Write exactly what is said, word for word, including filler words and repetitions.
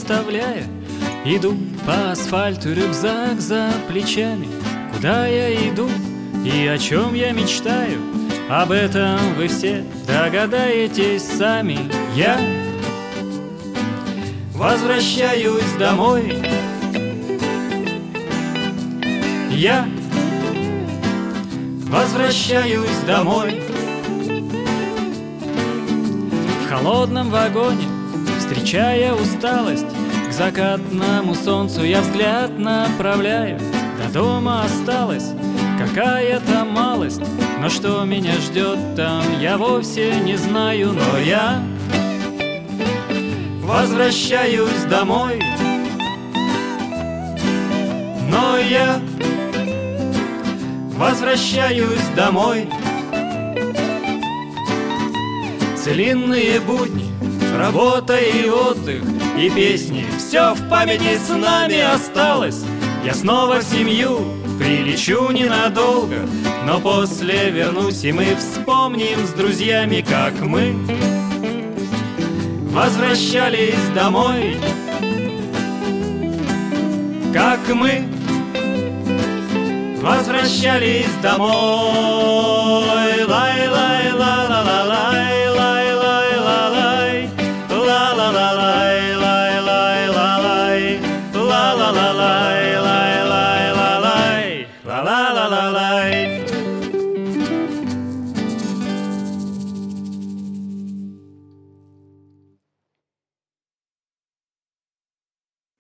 оставляя, иду по асфальту, рюкзак за плечами. Куда я иду и о чем я мечтаю, об этом вы все догадаетесь сами. Я возвращаюсь домой. Я возвращаюсь домой. В холодном вагоне, встречая усталость, к закатному солнцу я взгляд направляю. До дома осталась какая-то малость, но что меня ждет там, я вовсе не знаю. Но я возвращаюсь домой. Но я возвращаюсь домой. Целинные будни, работа и отдых, и песни, все в памяти с нами осталось. Я снова в семью прилечу ненадолго, но после вернусь, и мы вспомним с друзьями, как мы возвращались домой. Как мы возвращались домой. Лай-лай-ла-ла-ла-лай, лай-лай-ла-лай, ла-ла-ла-лай, лай-лай-ла-лай, ла-ла-ла-лай, лай-лай-ла-лай, ла-ла-ла-лай.